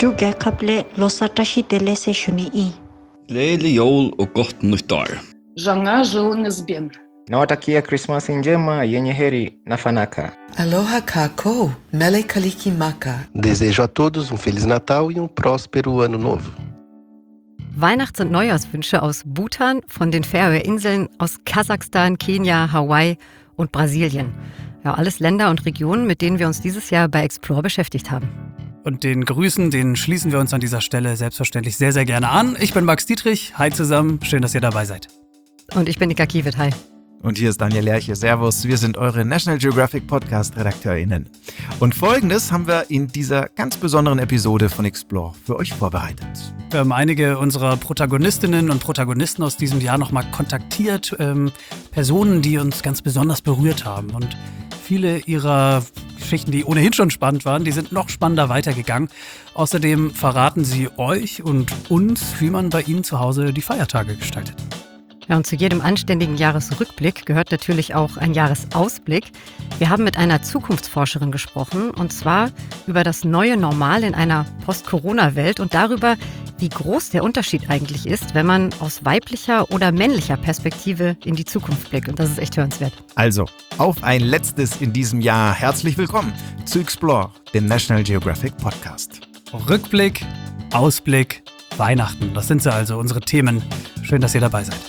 Duge kaple losatashi delese shuni. Glädjelig jul och gott nytt år. Żona Zbien. Nawatakia Krismasi njema yenye heri na fanaka. Aloha kako, mele kaliki maka. Desejo a todos Feliz Natal e próspero Ano Novo. Weihnachts- und Neujahrswünsche aus Bhutan, von den Färöerinseln, aus Kasachstan, Kenia, Hawaii und Brasilien. Ja, alles Länder und Regionen, mit denen wir uns dieses Jahr bei Explore beschäftigt haben. Und den Grüßen, den schließen wir uns an dieser Stelle selbstverständlich sehr, sehr gerne an. Ich bin Max Dietrich. Hi zusammen. Schön, dass ihr dabei seid. Und ich bin Nika Kiewit. Hi. Und hier ist Daniel Lerche. Servus. Wir sind eure National Geographic Podcast-RedakteurInnen. Und Folgendes haben wir in dieser ganz besonderen Episode von Explore für euch vorbereitet. Wir haben einige unserer Protagonistinnen und Protagonisten aus diesem Jahr nochmal kontaktiert. Personen, die uns ganz besonders berührt haben. Und viele ihrer Geschichten, die ohnehin schon spannend waren, die sind noch spannender weitergegangen. Außerdem verraten sie euch und uns, wie man bei ihnen zu Hause die Feiertage gestaltet. Ja, und zu jedem anständigen Jahresrückblick gehört natürlich auch ein Jahresausblick. Wir haben mit einer Zukunftsforscherin gesprochen, und zwar über das neue Normal in einer Post-Corona-Welt und darüber, wie groß der Unterschied eigentlich ist, wenn man aus weiblicher oder männlicher Perspektive in die Zukunft blickt. Und das ist echt hörenswert. Also, auf ein letztes in diesem Jahr. Herzlich willkommen zu Explore, dem National Geographic Podcast. Rückblick, Ausblick, Weihnachten. Das sind sie also, unsere Themen. Schön, dass ihr dabei seid.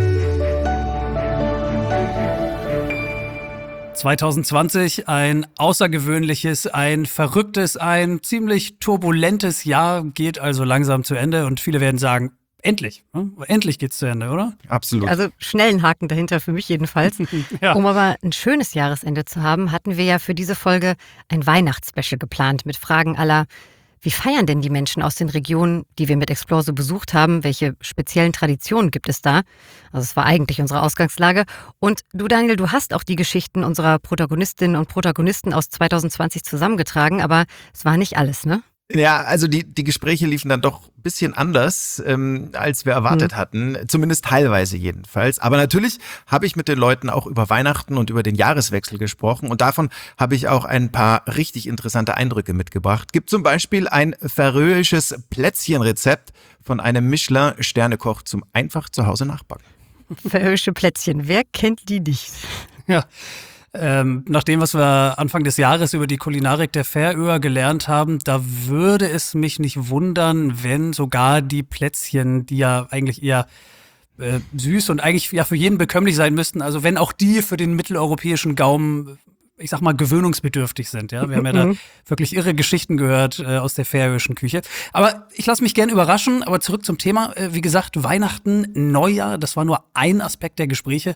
2020, ein außergewöhnliches, ein verrücktes, ein ziemlich turbulentes Jahr geht also langsam zu Ende und viele werden sagen, endlich, endlich geht's zu Ende, oder? Absolut. Also schnellen Haken dahinter, für mich jedenfalls. Ja. Um aber ein schönes Jahresende zu haben, hatten wir ja für diese Folge ein Weihnachtsspecial geplant mit Fragen aller: Wie feiern denn die Menschen aus den Regionen, die wir mit Explore so besucht haben? Welche speziellen Traditionen gibt es da? Also es war eigentlich unsere Ausgangslage. Und du, Daniel, du hast auch die Geschichten unserer Protagonistinnen und Protagonisten aus 2020 zusammengetragen, aber es war nicht alles, ne? Ja, also die Gespräche liefen dann doch ein bisschen anders, als wir erwartet hatten. Zumindest teilweise jedenfalls. Aber natürlich habe ich mit den Leuten auch über Weihnachten und über den Jahreswechsel gesprochen. Und davon habe ich auch ein paar richtig interessante Eindrücke mitgebracht. Gibt zum Beispiel ein färöisches Plätzchenrezept von einem Michelin-Sternekoch zum einfach zu Hause nachbacken. Färöische Plätzchen, wer kennt die nicht? Ja. Nach dem, was wir Anfang des Jahres über die Kulinarik der Färöer gelernt haben, da würde es mich nicht wundern, wenn sogar die Plätzchen, die ja eigentlich eher süß und eigentlich ja für jeden bekömmlich sein müssten, also wenn auch die für den mitteleuropäischen Gaumen, ich sag mal, gewöhnungsbedürftig sind. Ja, wir haben ja da wirklich irre Geschichten gehört aus der färöischen Küche. Aber ich lasse mich gern überraschen. Aber zurück zum Thema. Wie gesagt, Weihnachten, Neujahr, das war nur ein Aspekt der Gespräche.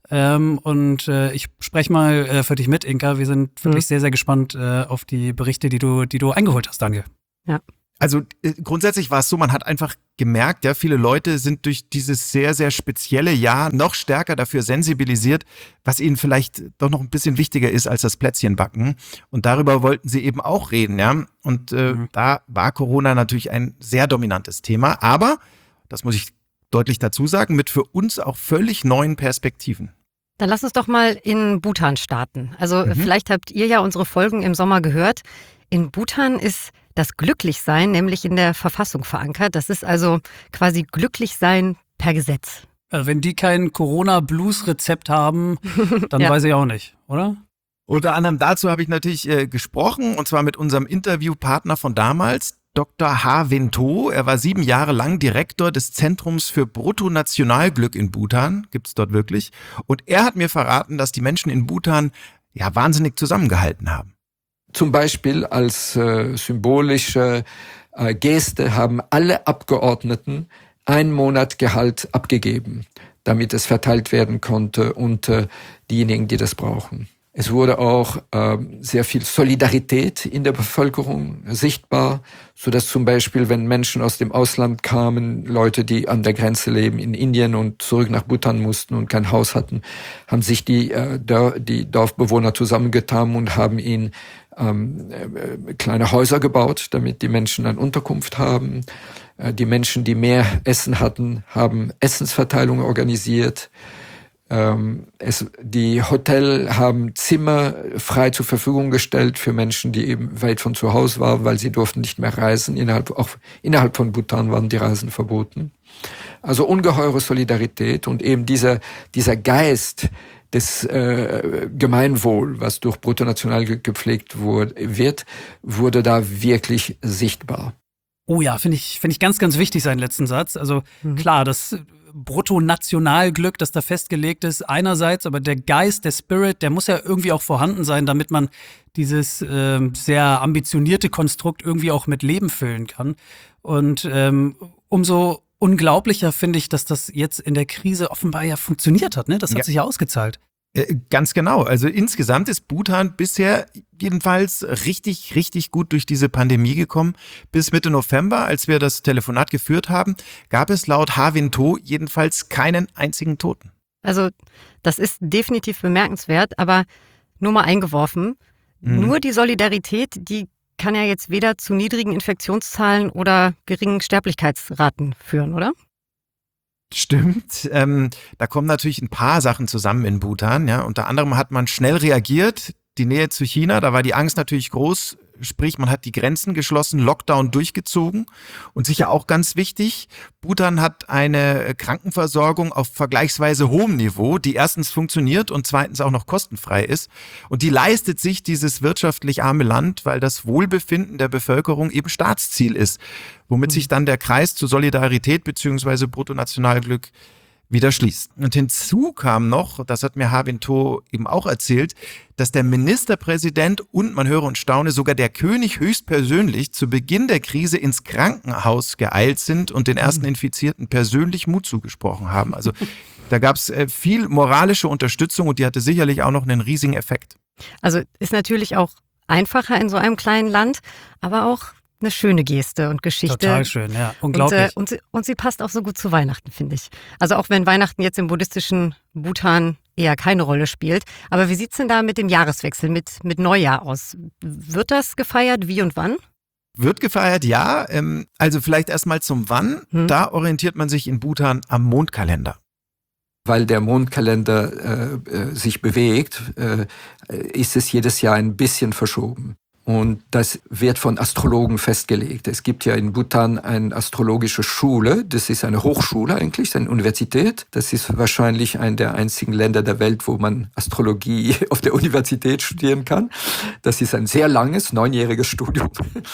Ich spreche mal für dich mit, Inka. Wir sind wirklich sehr, sehr gespannt auf die Berichte, die du eingeholt hast, Daniel. Ja. Also grundsätzlich war es so, man hat einfach gemerkt, ja, viele Leute sind durch dieses sehr, sehr spezielle Jahr noch stärker dafür sensibilisiert, was ihnen vielleicht doch noch ein bisschen wichtiger ist als das Plätzchenbacken. Und darüber wollten sie eben auch reden, ja. Und da war Corona natürlich ein sehr dominantes Thema, aber, das muss ich deutlich dazu sagen, mit für uns auch völlig neuen Perspektiven. Dann lass uns doch mal in Bhutan starten. Also vielleicht habt ihr ja unsere Folgen im Sommer gehört. In Bhutan ist das Glücklichsein nämlich in der Verfassung verankert. Das ist also quasi Glücklichsein per Gesetz. Wenn die kein Corona-Blues-Rezept haben, dann weiß ich auch nicht, oder? Unter anderem dazu habe ich natürlich gesprochen, und zwar mit unserem Interviewpartner von damals, Dr. H. Vinto. Er war 7 Jahre lang Direktor des Zentrums für Bruttonationalglück in Bhutan, gibt's dort wirklich. Und er hat mir verraten, dass die Menschen in Bhutan ja wahnsinnig zusammengehalten haben. Zum Beispiel als symbolische Geste haben alle Abgeordneten 1 Monat Gehalt abgegeben, damit es verteilt werden konnte unter diejenigen, die das brauchen. Es wurde auch sehr viel Solidarität in der Bevölkerung sichtbar, so dass zum Beispiel, wenn Menschen aus dem Ausland kamen, Leute, die an der Grenze leben in Indien und zurück nach Bhutan mussten und kein Haus hatten, haben sich die Dorfbewohner zusammengetan und haben ihnen kleine Häuser gebaut, damit die Menschen eine Unterkunft haben. Die Menschen, die mehr Essen hatten, haben Essensverteilung organisiert. Die Hotel haben Zimmer frei zur Verfügung gestellt für Menschen, die eben weit von zu Hause waren, weil sie durften nicht mehr reisen. Auch innerhalb von Bhutan waren die Reisen verboten. Also ungeheure Solidarität und eben dieser Geist des Gemeinwohl, was durch Bruttonationalglück gepflegt wurde da wirklich sichtbar. Oh ja, finde ich ganz, ganz wichtig, seinen letzten Satz. Also klar, das Bruttonationalglück, das da festgelegt ist, einerseits, aber der Geist, der Spirit, der muss ja irgendwie auch vorhanden sein, damit man dieses sehr ambitionierte Konstrukt irgendwie auch mit Leben füllen kann. Und umso unglaublicher finde ich, dass das jetzt in der Krise offenbar ja funktioniert hat, ne? Das hat sich ja ausgezahlt. Ganz genau. Also insgesamt ist Bhutan bisher jedenfalls richtig, richtig gut durch diese Pandemie gekommen. Bis Mitte November, als wir das Telefonat geführt haben, gab es laut Hawintho jedenfalls keinen einzigen Toten. Also das ist definitiv bemerkenswert, aber nur mal eingeworfen, nur die Solidarität, die kann ja jetzt weder zu niedrigen Infektionszahlen oder geringen Sterblichkeitsraten führen, oder? Stimmt. Da kommen natürlich ein paar Sachen zusammen in Bhutan. Ja. Unter anderem hat man schnell reagiert. Die Nähe zu China, da war die Angst natürlich groß. Sprich, man hat die Grenzen geschlossen, Lockdown durchgezogen. Und sicher auch ganz wichtig, Bhutan hat eine Krankenversorgung auf vergleichsweise hohem Niveau, die erstens funktioniert und zweitens auch noch kostenfrei ist. Und die leistet sich dieses wirtschaftlich arme Land, weil das Wohlbefinden der Bevölkerung eben Staatsziel ist. Womit sich dann der Kreis zur Solidarität bzw. Bruttonationalglück wieder schließt. Und hinzu kam noch, das hat mir Hawintho eben auch erzählt, dass der Ministerpräsident und, man höre und staune, sogar der König höchstpersönlich zu Beginn der Krise ins Krankenhaus geeilt sind und den ersten Infizierten persönlich Mut zugesprochen haben. Also da gab es viel moralische Unterstützung und die hatte sicherlich auch noch einen riesigen Effekt. Also ist natürlich auch einfacher in so einem kleinen Land, aber auch eine schöne Geste und Geschichte. Total schön, ja. Unglaublich. Und sie passt auch so gut zu Weihnachten, finde ich. Also auch wenn Weihnachten jetzt im buddhistischen Bhutan eher keine Rolle spielt. Aber wie sieht's denn da mit dem Jahreswechsel, mit Neujahr aus? Wird das gefeiert? Wie und wann? Wird gefeiert, ja. Also vielleicht erstmal zum Wann. Da orientiert man sich in Bhutan am Mondkalender. Weil der Mondkalender sich bewegt, ist es jedes Jahr ein bisschen verschoben. Und das wird von Astrologen festgelegt. Es gibt ja in Bhutan eine astrologische Schule. Das ist eine Hochschule eigentlich, eine Universität. Das ist wahrscheinlich ein der einzigen Länder der Welt, wo man Astrologie auf der Universität studieren kann. Das ist ein sehr langes, 9-jähriges Studium.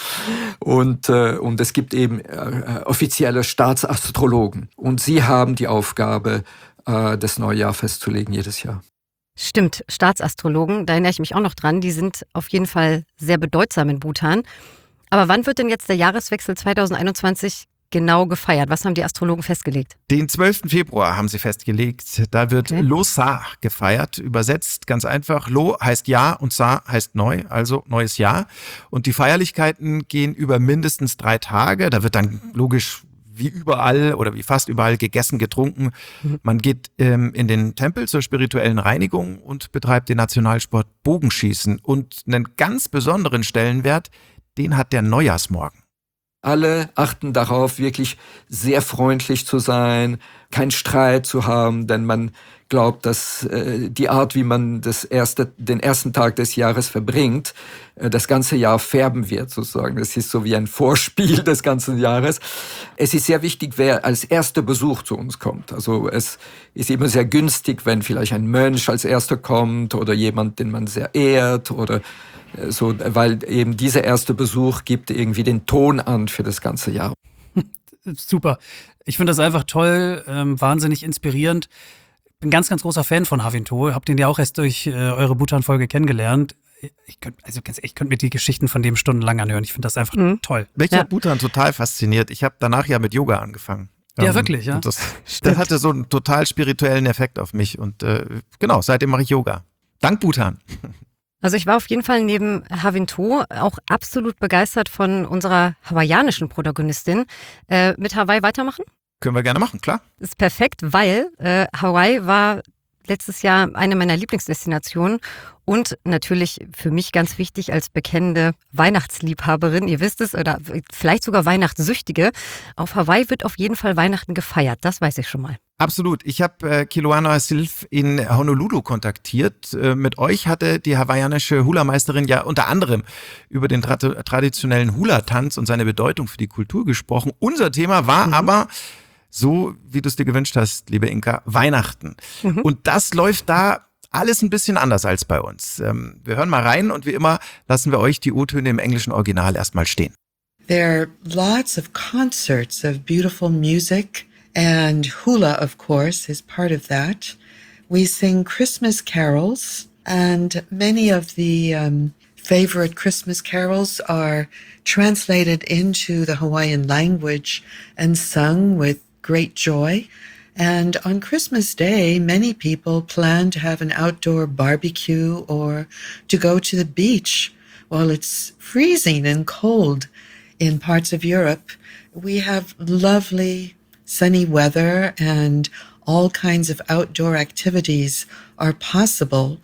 Und es gibt eben offizielle Staatsastrologen. Und sie haben die Aufgabe, das Neujahr festzulegen jedes Jahr. Stimmt, Staatsastrologen, da erinnere ich mich auch noch dran, die sind auf jeden Fall sehr bedeutsam in Bhutan. Aber wann wird denn jetzt der Jahreswechsel 2021 genau gefeiert? Was haben die Astrologen festgelegt? Den 12. Februar haben sie festgelegt. Da wird Losar gefeiert. Übersetzt ganz einfach. Lo heißt Jahr und Sa heißt neu, also neues Jahr. Und die Feierlichkeiten gehen über mindestens 3 Tage. Da wird dann logisch wie überall oder wie fast überall gegessen, getrunken. Man geht in den Tempel zur spirituellen Reinigung und betreibt den Nationalsport Bogenschießen. Und einen ganz besonderen Stellenwert, den hat der Neujahrsmorgen. Alle achten darauf, wirklich sehr freundlich zu sein, keinen Streit zu haben, denn man glaubt, dass die Art, wie man den ersten Tag des Jahres verbringt, das ganze Jahr färben wird, sozusagen. Das ist so wie ein Vorspiel des ganzen Jahres. Es ist sehr wichtig, wer als erster Besuch zu uns kommt. Also es ist immer sehr günstig, wenn vielleicht ein Mönch als erster kommt oder jemand, den man sehr ehrt oder so, weil eben dieser erste Besuch gibt irgendwie den Ton an für das ganze Jahr. Super. Ich finde das einfach toll, wahnsinnig inspirierend. Bin ganz, ganz großer Fan von Hawintho. Habt den ja auch erst durch eure Bhutan-Folge kennengelernt. Ich könnte mir die Geschichten von dem stundenlang anhören. Ich finde das einfach toll. Mich hat Bhutan total fasziniert. Ich habe danach ja mit Yoga angefangen. Ja, wirklich, ja. Das hatte so einen total spirituellen Effekt auf mich. Und genau, seitdem mache ich Yoga. Dank Bhutan. Also ich war auf jeden Fall neben Hawintho auch absolut begeistert von unserer hawaiianischen Protagonistin. Mit Hawaii weitermachen? Können wir gerne machen, klar. Das ist perfekt, weil Hawaii war letztes Jahr eine meiner Lieblingsdestinationen und natürlich für mich ganz wichtig als bekennende Weihnachtsliebhaberin, ihr wisst es, oder vielleicht sogar Weihnachtssüchtige. Auf Hawaii wird auf jeden Fall Weihnachten gefeiert, das weiß ich schon mal. Absolut. Ich habe Kiloana Silf in Honolulu kontaktiert. Mit euch hatte die hawaiianische Hula-Meisterin ja unter anderem über den traditionellen Hula-Tanz und seine Bedeutung für die Kultur gesprochen. Unser Thema war aber, so wie du es dir gewünscht hast, liebe Inka, Weihnachten. Und das läuft da alles ein bisschen anders als bei uns. Wir hören mal rein und wie immer lassen wir euch die O-Töne im englischen Original erstmal stehen. There are lots of concerts of beautiful music, and hula, of course, is part of that. We sing Christmas carols, and many of the favorite Christmas carols are translated into the Hawaiian language and sung with great joy. And on Christmas Day, many people plan to have an outdoor barbecue or to go to the beach while it's freezing and cold in parts of Europe. We have lovely sunny weather and all kinds of outdoor activities are possible.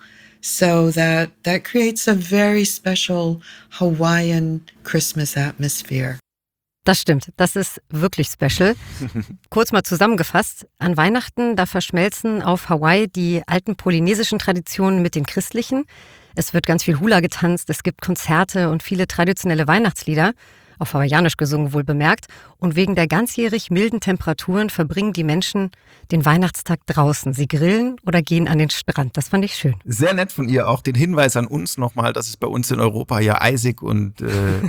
So that creates a very special Hawaiian Christmas atmosphere. Das stimmt, das ist wirklich special. Kurz mal zusammengefasst, an Weihnachten, da verschmelzen auf Hawaii die alten polynesischen Traditionen mit den christlichen. Es wird ganz viel Hula getanzt, es gibt Konzerte und viele traditionelle Weihnachtslieder, auf Hawaiianisch gesungen wohl bemerkt. Und wegen der ganzjährig milden Temperaturen verbringen die Menschen den Weihnachtstag draußen. Sie grillen oder gehen an den Strand. Das fand ich schön. Sehr nett von ihr auch den Hinweis an uns nochmal, dass es bei uns in Europa ja eisig und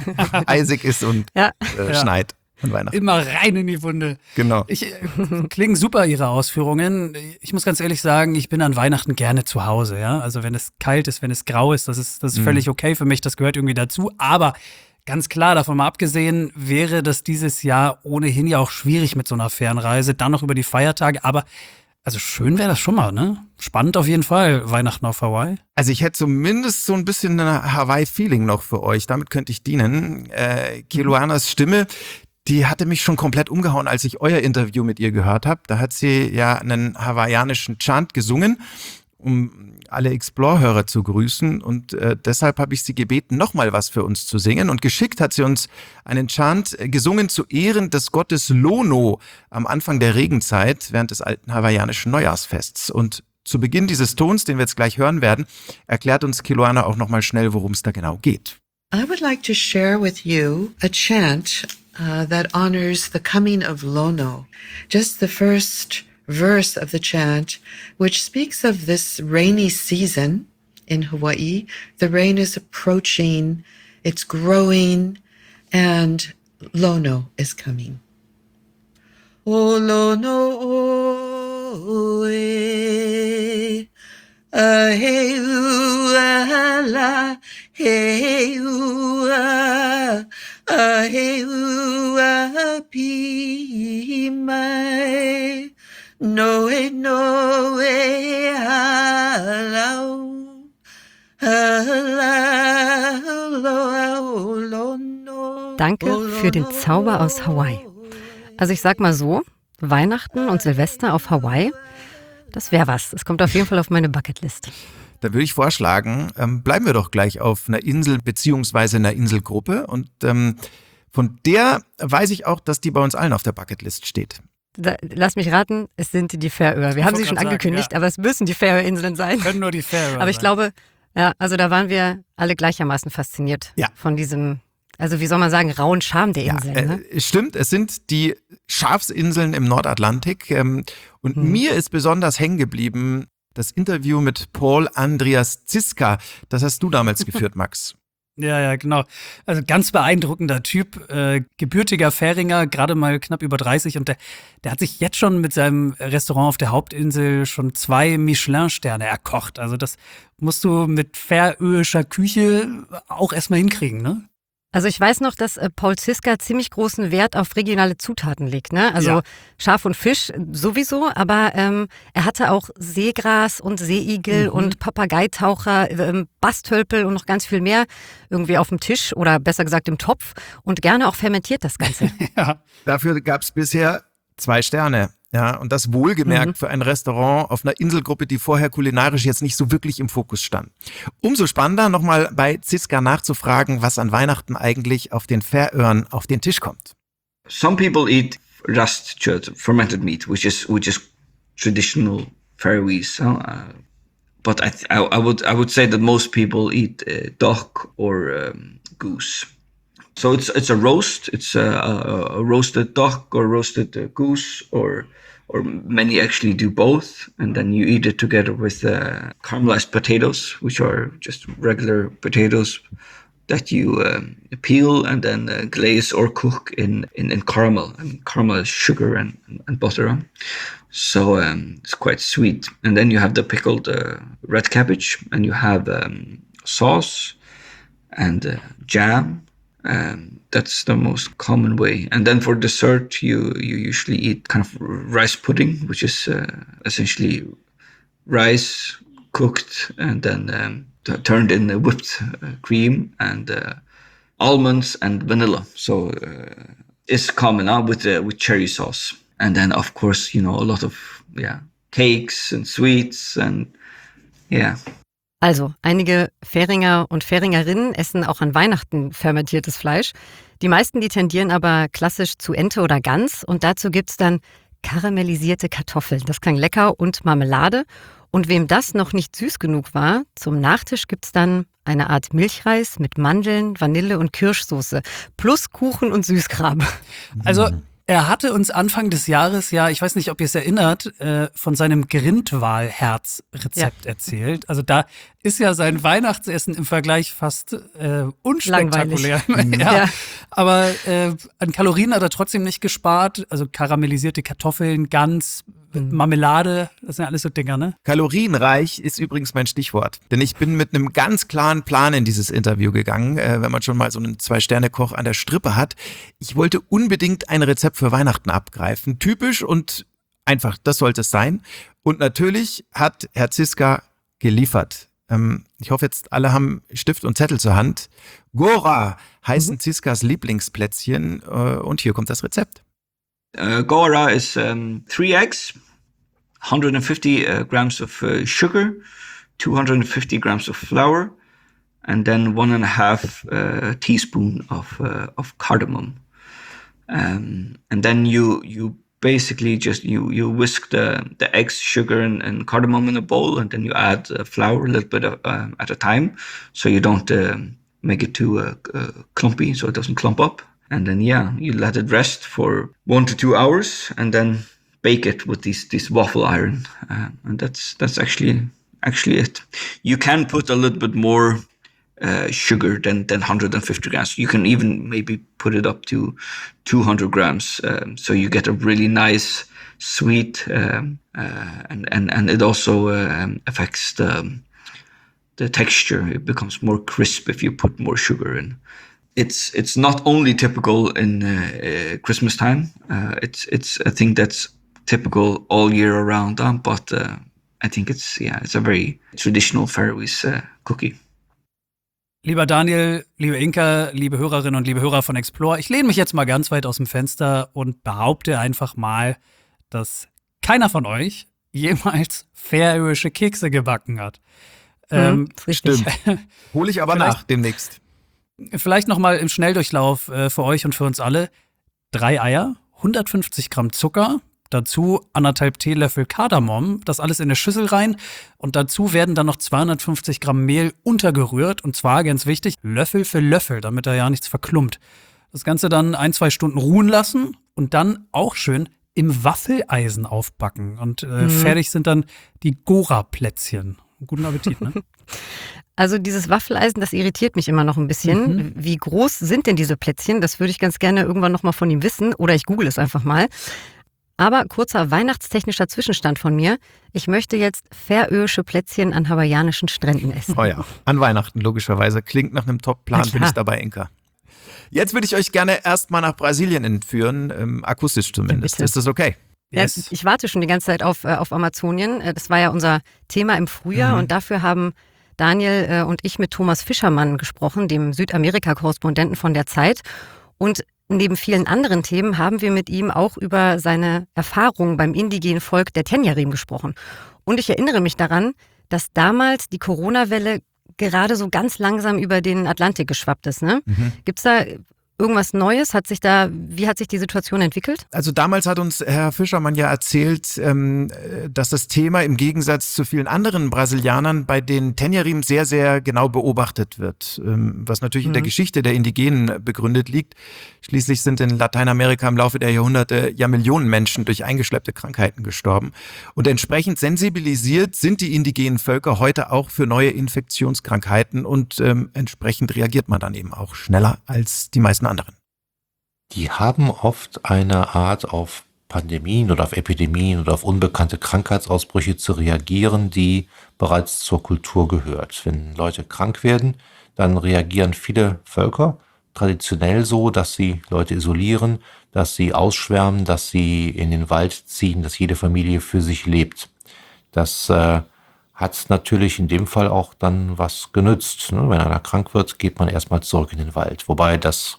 eisig ist und schneit. Immer rein in die Wunde. Genau. Klingen super, Ihre Ausführungen. Ich muss ganz ehrlich sagen, ich bin an Weihnachten gerne zu Hause. Ja? Also wenn es kalt ist, wenn es grau ist, das ist völlig okay für mich. Das gehört irgendwie dazu. Aber ganz klar, davon mal abgesehen, wäre das dieses Jahr ohnehin ja auch schwierig mit so einer Fernreise. Dann noch über die Feiertage. Aber also schön wäre das schon mal, ne? Spannend auf jeden Fall, Weihnachten auf Hawaii. Also ich hätte zumindest so ein bisschen ein Hawaii-Feeling noch für euch. Damit könnte ich dienen. Kiloanas Stimme, die hatte mich schon komplett umgehauen, als ich euer Interview mit ihr gehört habe. Da hat sie ja einen hawaiianischen Chant gesungen, um alle Explore-Hörer zu grüßen. Und deshalb habe ich sie gebeten, nochmal was für uns zu singen. Und geschickt hat sie uns einen Chant gesungen zu Ehren des Gottes Lono am Anfang der Regenzeit während des alten hawaiianischen Neujahrsfests. Und zu Beginn dieses Tons, den wir jetzt gleich hören werden, erklärt uns Kiloana auch nochmal schnell, worum es da genau geht. I would like to share with you a chant that honors the coming of Lono. Just the first verse of the chant, which speaks of this rainy season in Hawaii. The rain is approaching, it's growing, and Lono is coming. O Lono oe, ahei uala, hei ua, ahei ua pi mai. Noe, noe, halau, halau, no. Danke für den Zauber aus Hawaii. Also ich sag mal so, Weihnachten und Silvester auf Hawaii, das wäre was. Es kommt auf jeden Fall auf meine Bucketlist. Da würde ich vorschlagen, bleiben wir doch gleich auf einer Insel beziehungsweise einer Inselgruppe. Und von der weiß ich auch, dass die bei uns allen auf der Bucketlist steht. Lass mich raten, es sind die Färöer. Wir haben sie schon angekündigt, aber es müssen die Färöerinseln sein. Können nur die Färöer Aber ich glaube, ja, also da waren wir alle gleichermaßen fasziniert von diesem, also wie soll man sagen, rauen Charme der Inseln. Ne? Stimmt, es sind die Schafsinseln im Nordatlantik. Und mir ist besonders hängen geblieben das Interview mit Paul Andreas Ziska. Das hast du damals geführt, Max. Ja, genau. Also ganz beeindruckender Typ, gebürtiger Färinger, gerade mal knapp über 30 und der hat sich jetzt schon mit seinem Restaurant auf der Hauptinsel schon 2 Michelin-Sterne erkocht. Also das musst du mit färöischer Küche auch erstmal hinkriegen, ne? Also ich weiß noch, dass Paul Ziska ziemlich großen Wert auf regionale Zutaten legt, ne? Also Schaf und Fisch sowieso, aber er hatte auch Seegras und Seeigel und Papageitaucher, Bastölpel und noch ganz viel mehr irgendwie auf dem Tisch oder besser gesagt im Topf und gerne auch fermentiert das Ganze. Dafür gab es bisher 2 Sterne. Ja, und das wohlgemerkt für ein Restaurant auf einer Inselgruppe, die vorher kulinarisch jetzt nicht so wirklich im Fokus stand. Umso spannender, nochmal bei Zizka nachzufragen, was an Weihnachten eigentlich auf den Färöern auf den Tisch kommt. Some people eat rastkjøt, fermented meat, which is traditional Faroese. But I would say that most people eat duck or goose. So it's a roast. It's a roasted duck or roasted goose, or many actually do both, and then you eat it together with caramelized potatoes, which are just regular potatoes that you peel and then glaze or cook in caramel. And caramel is sugar and butter. So it's quite sweet. And then you have the pickled red cabbage, and you have sauce and jam. That's the most common way. And then for dessert, you usually eat kind of rice pudding, which is essentially rice cooked and then turned in whipped cream and almonds and vanilla. So it's common now with cherry sauce. And then of course, a lot of cakes and sweets and yeah. Also, einige Färinger und Färingerinnen essen auch an Weihnachten fermentiertes Fleisch. Die meisten, die tendieren aber klassisch zu Ente oder Gans. Und dazu gibt's dann karamellisierte Kartoffeln. Das klang lecker und Marmelade. Und wem das noch nicht süß genug war, zum Nachtisch gibt's dann eine Art Milchreis mit Mandeln, Vanille und Kirschsoße. Plus Kuchen und Süßkram. Also er hatte uns Anfang des Jahres, ich weiß nicht, ob ihr es erinnert, von seinem Grindwalherz-Rezept erzählt. Also da ist ja sein Weihnachtsessen im Vergleich fast unspektakulär. Ja. Aber an Kalorien hat er trotzdem nicht gespart. Also karamellisierte Kartoffeln, Gans, Marmelade, das sind ja alles so Dinger, ne? Kalorienreich ist übrigens mein Stichwort. Denn ich bin mit einem ganz klaren Plan in dieses Interview gegangen, wenn man schon mal so einen 2-Sterne-Koch an der Strippe hat. Ich wollte unbedingt ein Rezept für Weihnachten abgreifen. Typisch und einfach, das sollte es sein. Und natürlich hat Herr Zizka geliefert. Ich hoffe jetzt, alle haben Stift und Zettel zur Hand. Gora heißen Zizkas Lieblingsplätzchen und hier kommt das Rezept. Gora is 3 eggs, 150 grams of sugar, 250 grams of flour, and then 1.5 teaspoon of cardamom. And then you basically just you whisk the eggs, sugar, and cardamom in a bowl, and then you add flour a little bit at a time, so you don't make it too clumpy, so it doesn't clump up. And then you let it rest for 1 to 2 hours, and then bake it with this waffle iron, and that's actually it. You can put a little bit more sugar than 150 grams. You can even maybe put it up to 200 grams, so you get a really nice sweet, and it also affects the texture. It becomes more crisp if you put more sugar in. It's not only typical in Christmas time. It's a thing that's typical all year around, but I think it's a very traditional Faroese cookie. Lieber Daniel, liebe Inka, liebe Hörerinnen und liebe Hörer von Explore, ich lehne mich jetzt mal ganz weit aus dem Fenster und behaupte einfach mal, dass keiner von euch jemals färöische Kekse gebacken hat. Stimmt. Hole ich aber nach demnächst. Vielleicht nochmal im Schnelldurchlauf für euch und für uns alle. 3 Eier, 150 Gramm Zucker, dazu 1,5 Teelöffel Kardamom, das alles in eine Schüssel rein und dazu werden dann noch 250 Gramm Mehl untergerührt und zwar, ganz wichtig, Löffel für Löffel, damit da ja nichts verklumpt. Das Ganze dann 1-2 Stunden ruhen lassen und dann auch schön im Waffeleisen aufbacken und fertig sind dann die Gora-Plätzchen. Guten Appetit, ne? Also dieses Waffeleisen, das irritiert mich immer noch ein bisschen. Wie groß sind denn diese Plätzchen? Das würde ich ganz gerne irgendwann noch mal von ihm wissen oder ich google es einfach mal. Aber kurzer weihnachtstechnischer Zwischenstand von mir. Ich möchte jetzt färöische Plätzchen an hawaiianischen Stränden essen. Oh ja, an Weihnachten logischerweise. Klingt nach einem Top-Plan, bin ich dabei, Inka. Jetzt würde ich euch gerne erstmal nach Brasilien entführen, akustisch zumindest. Bitte. Ist das okay? Yes. Ja, ich warte schon die ganze Zeit auf Amazonien. Das war ja unser Thema im Frühjahr und dafür haben Daniel und ich mit Thomas Fischermann gesprochen, dem Südamerika-Korrespondenten von der Zeit. Und neben vielen anderen Themen haben wir mit ihm auch über seine Erfahrungen beim indigenen Volk der Tenjarim gesprochen. Und ich erinnere mich daran, dass damals die Corona-Welle gerade so ganz langsam über den Atlantik geschwappt ist. Ne? Gibt's da irgendwas Neues? Wie hat sich die Situation entwickelt? Also damals hat uns Herr Fischermann ja erzählt, dass das Thema im Gegensatz zu vielen anderen Brasilianern bei den Tenjarim sehr, sehr genau beobachtet wird, was natürlich in der Geschichte der Indigenen begründet liegt. Schließlich sind in Lateinamerika im Laufe der Jahrhunderte ja Millionen Menschen durch eingeschleppte Krankheiten gestorben. Und entsprechend sensibilisiert sind die indigenen Völker heute auch für neue Infektionskrankheiten und entsprechend reagiert man dann eben auch schneller als die meisten anderen. Die haben oft eine Art, auf Pandemien oder auf Epidemien oder auf unbekannte Krankheitsausbrüche zu reagieren, die bereits zur Kultur gehört. Wenn Leute krank werden, dann reagieren viele Völker traditionell so, dass sie Leute isolieren, dass sie ausschwärmen, dass sie in den Wald ziehen, dass jede Familie für sich lebt. Das hat natürlich in dem Fall auch dann was genützt. Ne? Wenn einer krank wird, geht man erstmal zurück in den Wald. Wobei das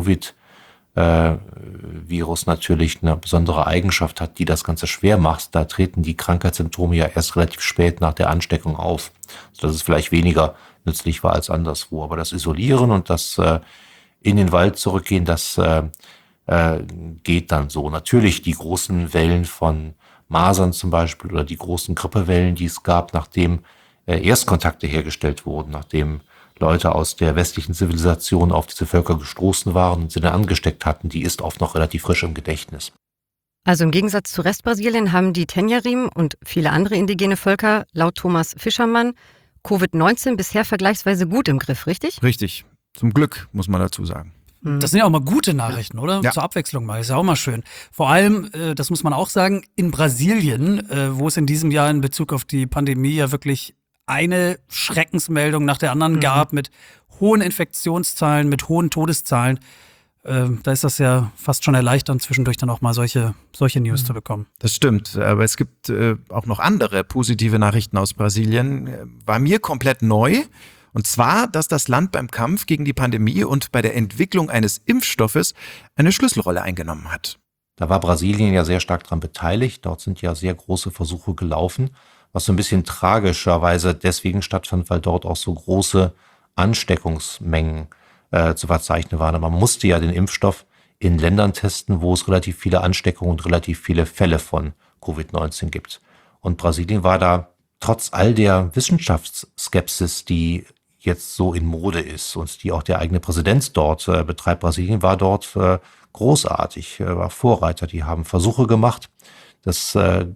Covid-Virus natürlich eine besondere Eigenschaft hat, die das Ganze schwer macht. Da treten die Krankheitssymptome ja erst relativ spät nach der Ansteckung auf, sodass es vielleicht weniger nützlich war als anderswo. Aber das Isolieren und das in den Wald zurückgehen, das geht dann so. Natürlich die großen Wellen von Masern zum Beispiel oder die großen Grippewellen, die es gab, nachdem Erstkontakte hergestellt wurden, nachdem Leute aus der westlichen Zivilisation auf diese Völker gestoßen waren und sie dann angesteckt hatten, die ist oft noch relativ frisch im Gedächtnis. Also im Gegensatz zu Restbrasilien haben die Tenjarim und viele andere indigene Völker laut Thomas Fischermann Covid-19 bisher vergleichsweise gut im Griff, richtig? Richtig. Zum Glück, muss man dazu sagen. Das sind ja auch mal gute Nachrichten, oder? Ja. Zur Abwechslung mal, ist ja auch mal schön. Vor allem, das muss man auch sagen, in Brasilien, wo es in diesem Jahr in Bezug auf die Pandemie ja wirklich eine Schreckensmeldung nach der anderen gab, mit hohen Infektionszahlen, mit hohen Todeszahlen. Da ist das ja fast schon erleichternd, zwischendurch dann auch mal solche News zu bekommen. Das stimmt, aber es gibt auch noch andere positive Nachrichten aus Brasilien. War mir komplett neu. Und zwar, dass das Land beim Kampf gegen die Pandemie und bei der Entwicklung eines Impfstoffes eine Schlüsselrolle eingenommen hat. Da war Brasilien ja sehr stark dran beteiligt. Dort sind ja sehr große Versuche gelaufen, was so ein bisschen tragischerweise deswegen stattfand, weil dort auch so große Ansteckungsmengen zu verzeichnen waren. Aber man musste ja den Impfstoff in Ländern testen, wo es relativ viele Ansteckungen und relativ viele Fälle von Covid-19 gibt. Und Brasilien war da trotz all der Wissenschaftsskepsis, die jetzt so in Mode ist und die auch der eigene Präsident dort betreibt. Brasilien war dort großartig, war Vorreiter. Die haben Versuche gemacht. Das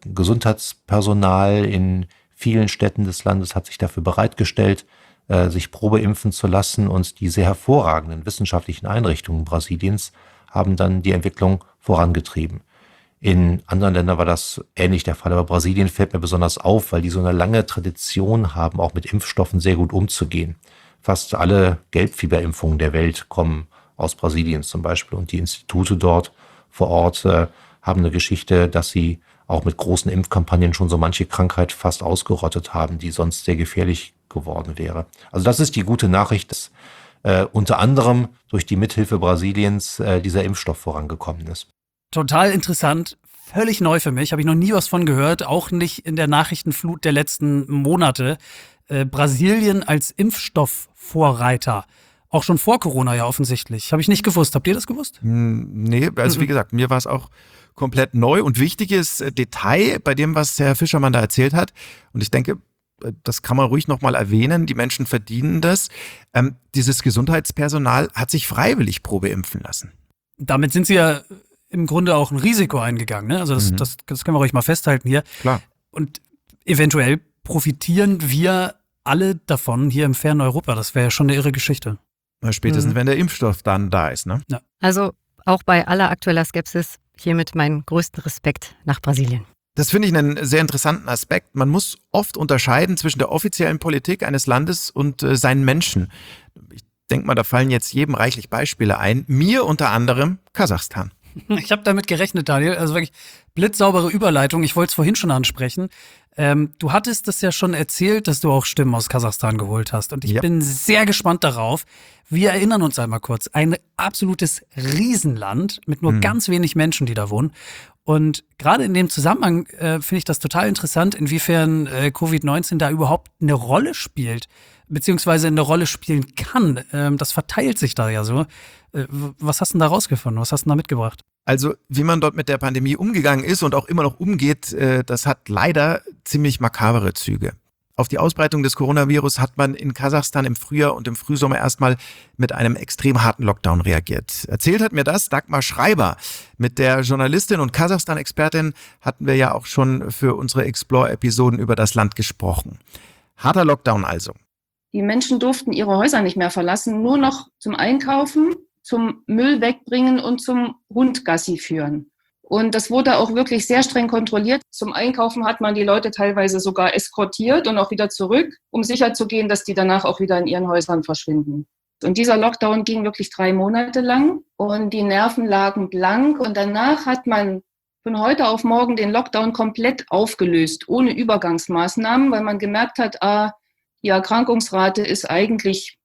Gesundheitspersonal in vielen Städten des Landes hat sich dafür bereitgestellt, sich probeimpfen zu lassen. Und die sehr hervorragenden wissenschaftlichen Einrichtungen Brasiliens haben dann die Entwicklung vorangetrieben. In anderen Ländern war das ähnlich der Fall, aber Brasilien fällt mir besonders auf, weil die so eine lange Tradition haben, auch mit Impfstoffen sehr gut umzugehen. Fast alle Gelbfieberimpfungen der Welt kommen aus Brasilien zum Beispiel und die Institute dort vor Ort haben eine Geschichte, dass sie auch mit großen Impfkampagnen schon so manche Krankheit fast ausgerottet haben, die sonst sehr gefährlich geworden wäre. Also das ist die gute Nachricht, dass unter anderem durch die Mithilfe Brasiliens dieser Impfstoff vorangekommen ist. Total interessant, völlig neu für mich, habe ich noch nie was von gehört, auch nicht in der Nachrichtenflut der letzten Monate. Brasilien als Impfstoffvorreiter, auch schon vor Corona ja offensichtlich. Habe ich nicht gewusst. Habt ihr das gewusst? Nee, also wie gesagt, mir war es auch komplett neu und wichtiges Detail bei dem, was Herr Fischermann da erzählt hat. Und ich denke, das kann man ruhig nochmal erwähnen, die Menschen verdienen das. Dieses Gesundheitspersonal hat sich freiwillig probeimpfen lassen. Damit sind sie ja im Grunde auch ein Risiko eingegangen. Ne? Also das können wir ruhig mal festhalten hier. Klar. Und eventuell profitieren wir alle davon hier im fernen Europa. Das wäre ja schon eine irre Geschichte. Spätestens, wenn der Impfstoff dann da ist. Ne? Ja. Also auch bei aller aktueller Skepsis hiermit meinen größten Respekt nach Brasilien. Das finde ich einen sehr interessanten Aspekt. Man muss oft unterscheiden zwischen der offiziellen Politik eines Landes und seinen Menschen. Ich denke mal, da fallen jetzt jedem reichlich Beispiele ein. Mir unter anderem Kasachstan. Ich habe damit gerechnet, Daniel. Also wirklich blitzsaubere Überleitung. Ich wollte es vorhin schon ansprechen. Du hattest das ja schon erzählt, dass du auch Stimmen aus Kasachstan geholt hast. Und ich bin sehr gespannt darauf. Wir erinnern uns einmal kurz. Ein absolutes Riesenland mit nur ganz wenig Menschen, die da wohnen. Und gerade in dem Zusammenhang finde ich das total interessant, inwiefern Covid-19 da überhaupt eine Rolle spielt, beziehungsweise eine Rolle spielen kann. Das verteilt sich da ja so. Was hast du denn da rausgefunden? Was hast du denn da mitgebracht? Also, wie man dort mit der Pandemie umgegangen ist und auch immer noch umgeht, das hat leider ziemlich makabere Züge. Auf die Ausbreitung des Coronavirus hat man in Kasachstan im Frühjahr und im Frühsommer erstmal mit einem extrem harten Lockdown reagiert. Erzählt hat mir das Dagmar Schreiber. Mit der Journalistin und Kasachstan-Expertin hatten wir ja auch schon für unsere Explore-Episoden über das Land gesprochen. Harter Lockdown also. Die Menschen durften ihre Häuser nicht mehr verlassen, nur noch zum Einkaufen, zum Müll wegbringen und zum Hund Gassi führen. Und das wurde auch wirklich sehr streng kontrolliert. Zum Einkaufen hat man die Leute teilweise sogar eskortiert und auch wieder zurück, um sicherzugehen, dass die danach auch wieder in ihren Häusern verschwinden. Und dieser Lockdown ging wirklich 3 Monate lang und die Nerven lagen blank. Und danach hat man von heute auf morgen den Lockdown komplett aufgelöst, ohne Übergangsmaßnahmen, weil man gemerkt hat, die Erkrankungsrate ist eigentlich,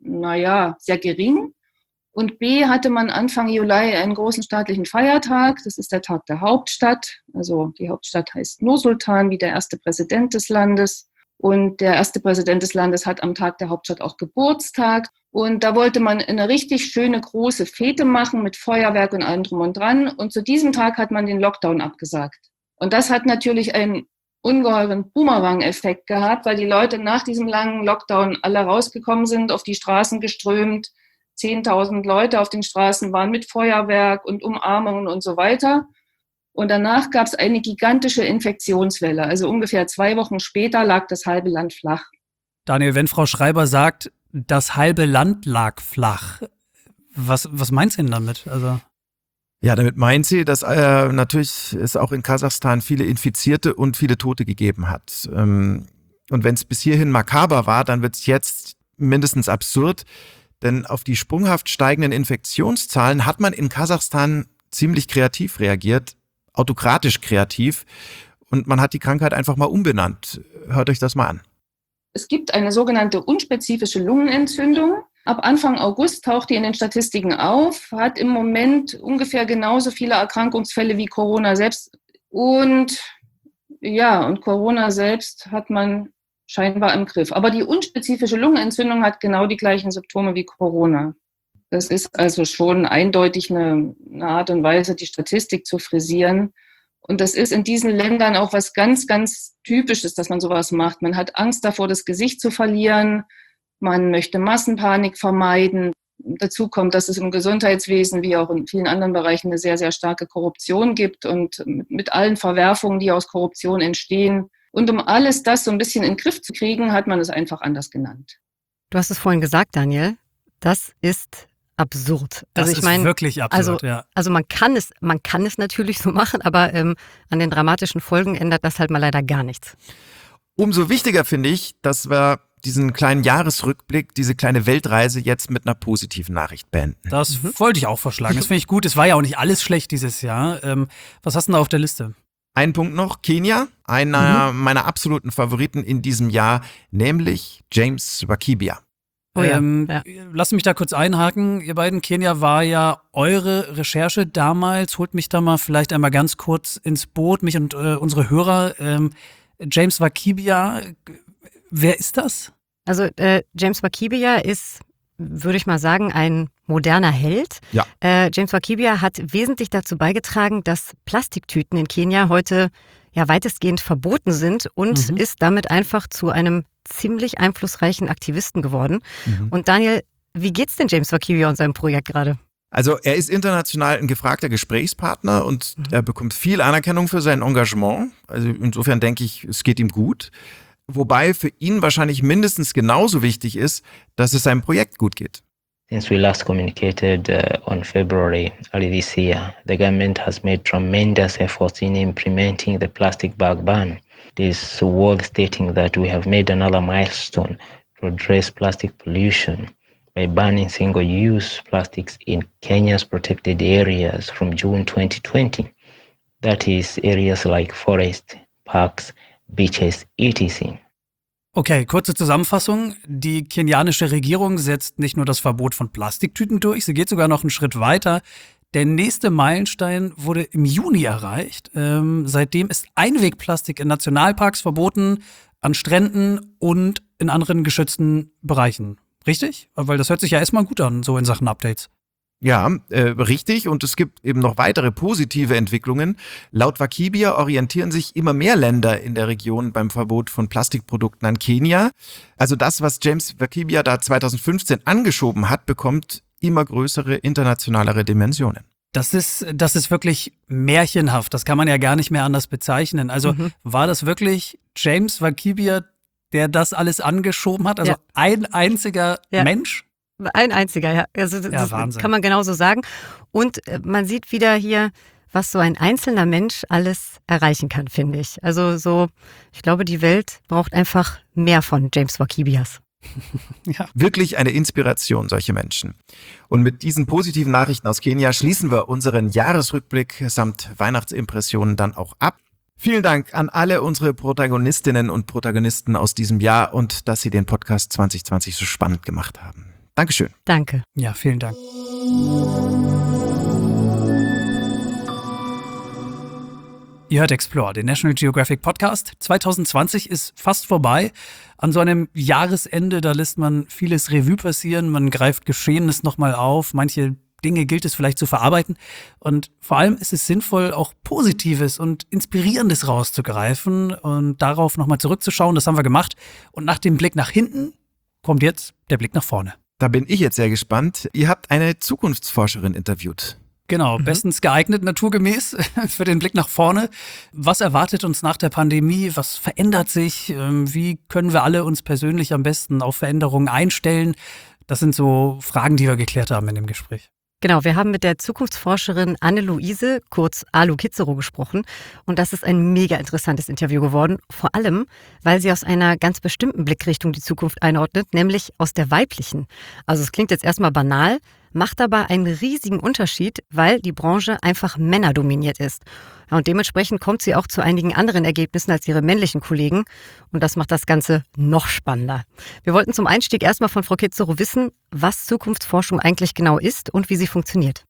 sehr gering. Und B, hatte man Anfang Juli einen großen staatlichen Feiertag. Das ist der Tag der Hauptstadt. Also die Hauptstadt heißt Nur-Sultan, wie der erste Präsident des Landes. Und der erste Präsident des Landes hat am Tag der Hauptstadt auch Geburtstag. Und da wollte man eine richtig schöne große Fete machen mit Feuerwerk und allem drum und dran. Und zu diesem Tag hat man den Lockdown abgesagt. Und das hat natürlich einen ungeheuren Boomerang-Effekt gehabt, weil die Leute nach diesem langen Lockdown alle rausgekommen sind, auf die Straßen geströmt. 10.000 Leute auf den Straßen waren mit Feuerwerk und Umarmungen und so weiter. Und danach gab es eine gigantische Infektionswelle. Also ungefähr 2 Wochen später lag das halbe Land flach. Daniel, wenn Frau Schreiber sagt, das halbe Land lag flach, was meint sie denn damit? Also Ja, damit meint sie, dass natürlich es auch in Kasachstan viele Infizierte und viele Tote gegeben hat. Und wenn es bis hierhin makaber war, dann wird es jetzt mindestens absurd. Denn auf die sprunghaft steigenden Infektionszahlen hat man in Kasachstan ziemlich kreativ reagiert, autokratisch kreativ. Und man hat die Krankheit einfach mal umbenannt. Hört euch das mal an. Es gibt eine sogenannte unspezifische Lungenentzündung. Ab Anfang August taucht die in den Statistiken auf, hat im Moment ungefähr genauso viele Erkrankungsfälle wie Corona selbst. Und Corona selbst hat man scheinbar im Griff. Aber die unspezifische Lungenentzündung hat genau die gleichen Symptome wie Corona. Das ist also schon eindeutig eine Art und Weise, die Statistik zu frisieren. Und das ist in diesen Ländern auch was ganz, ganz Typisches, dass man sowas macht. Man hat Angst davor, das Gesicht zu verlieren. Man möchte Massenpanik vermeiden. Dazu kommt, dass es im Gesundheitswesen wie auch in vielen anderen Bereichen eine sehr, sehr starke Korruption gibt und mit allen Verwerfungen, die aus Korruption entstehen. Und um alles das so ein bisschen in den Griff zu kriegen, hat man es einfach anders genannt. Du hast es vorhin gesagt, Daniel. Das ist absurd. Das ist wirklich absurd, ja. Also man kann es natürlich so machen, aber an den dramatischen Folgen ändert das halt mal leider gar nichts. Umso wichtiger finde ich, dass wir diesen kleinen Jahresrückblick, diese kleine Weltreise jetzt mit einer positiven Nachricht beenden. Das wollte ich auch vorschlagen. Das finde ich gut. Es war ja auch nicht alles schlecht dieses Jahr. Was hast du denn da auf der Liste? Ein Punkt noch, Kenia, einer meiner absoluten Favoriten in diesem Jahr, nämlich James Wakibia. Lasst mich da kurz einhaken, ihr beiden. Kenia war ja eure Recherche damals. Holt mich da mal vielleicht einmal ganz kurz ins Boot, mich und unsere Hörer. James Wakibia, wer ist das? Also James Wakibia ist, würde ich mal sagen, ein moderner Held. Ja. James Wakibia hat wesentlich dazu beigetragen, dass Plastiktüten in Kenia heute ja weitestgehend verboten sind und ist damit einfach zu einem ziemlich einflussreichen Aktivisten geworden. Und Daniel, wie geht's denn James Wakibia und seinem Projekt gerade? Also er ist international ein gefragter Gesprächspartner und er bekommt viel Anerkennung für sein Engagement. Also insofern denke ich, es geht ihm gut. Wobei für ihn wahrscheinlich mindestens genauso wichtig ist, dass es seinem Projekt gut geht. Since we last communicated on February early this year, the government has made tremendous efforts in implementing the plastic bag ban. This world stating that we have made another milestone to address plastic pollution by banning single-use plastics in Kenya's protected areas from June 2020. That is areas like forest, parks, beaches, etc. Okay, kurze Zusammenfassung. Die kenianische Regierung setzt nicht nur das Verbot von Plastiktüten durch, sie geht sogar noch einen Schritt weiter. Der nächste Meilenstein wurde im Juni erreicht. Seitdem ist Einwegplastik in Nationalparks verboten, an Stränden und in anderen geschützten Bereichen. Richtig? Weil das hört sich ja erstmal gut an, so in Sachen Updates. Ja, richtig. Und es gibt eben noch weitere positive Entwicklungen. Laut Wikipedia orientieren sich immer mehr Länder in der Region beim Verbot von Plastikprodukten an Kenia. Also das, was James Wikipedia da 2015 angeschoben hat, bekommt immer größere, internationalere Dimensionen. Das ist wirklich märchenhaft. Das kann man ja gar nicht mehr anders bezeichnen. Also war das wirklich James Wikipedia, der das alles angeschoben hat? Also ein einziger Mensch? Ein einziger, ja. Also das Wahnsinn. Kann man genauso sagen. Und man sieht wieder hier, was so ein einzelner Mensch alles erreichen kann, finde ich. Also ich glaube, die Welt braucht einfach mehr von James Wikipedias. Ja. Wirklich eine Inspiration, solche Menschen. Und mit diesen positiven Nachrichten aus Kenia schließen wir unseren Jahresrückblick samt Weihnachtsimpressionen dann auch ab. Vielen Dank an alle unsere Protagonistinnen und Protagonisten aus diesem Jahr und dass sie den Podcast 2020 so spannend gemacht haben. Dankeschön. Danke. Ja, vielen Dank. Ihr hört Explore, den National Geographic Podcast. 2020 ist fast vorbei. An so einem Jahresende, da lässt man vieles Revue passieren, man greift Geschehenes nochmal auf, manche Dinge gilt es vielleicht zu verarbeiten und vor allem ist es sinnvoll, auch Positives und Inspirierendes rauszugreifen und darauf nochmal zurückzuschauen. Das haben wir gemacht und nach dem Blick nach hinten kommt jetzt der Blick nach vorne. Da bin ich jetzt sehr gespannt. Ihr habt eine Zukunftsforscherin interviewt. Genau, bestens geeignet, naturgemäß für den Blick nach vorne. Was erwartet uns nach der Pandemie? Was verändert sich? Wie können wir alle uns persönlich am besten auf Veränderungen einstellen? Das sind so Fragen, die wir geklärt haben in dem Gespräch. Genau, wir haben mit der Zukunftsforscherin Anne-Luise, kurz Alu Kizero, gesprochen. Und das ist ein mega interessantes Interview geworden. Vor allem, weil sie aus einer ganz bestimmten Blickrichtung die Zukunft einordnet, nämlich aus der weiblichen. Also es klingt jetzt erstmal banal, macht aber einen riesigen Unterschied, weil die Branche einfach männerdominiert ist. Ja, und dementsprechend kommt sie auch zu einigen anderen Ergebnissen als ihre männlichen Kollegen. Und das macht das Ganze noch spannender. Wir wollten zum Einstieg erstmal von Frau Kizero wissen, was Zukunftsforschung eigentlich genau ist und wie sie funktioniert.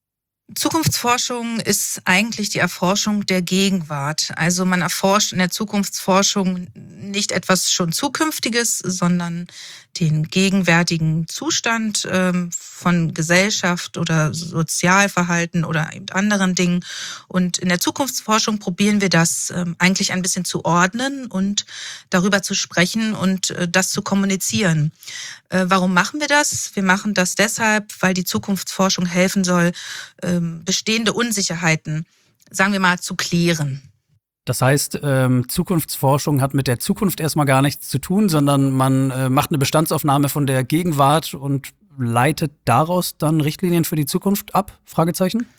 Zukunftsforschung ist eigentlich die Erforschung der Gegenwart. Also man erforscht in der Zukunftsforschung nicht etwas schon Zukünftiges, sondern den gegenwärtigen Zustand von Gesellschaft oder Sozialverhalten oder eben anderen Dingen. Und in der Zukunftsforschung probieren wir das eigentlich ein bisschen zu ordnen und darüber zu sprechen und das zu kommunizieren. Warum machen wir das? Wir machen das deshalb, weil die Zukunftsforschung helfen soll, bestehende Unsicherheiten, sagen wir mal, zu klären. Das heißt, Zukunftsforschung hat mit der Zukunft erstmal gar nichts zu tun, sondern man macht eine Bestandsaufnahme von der Gegenwart und leitet daraus dann Richtlinien für die Zukunft ab? Fragezeichen?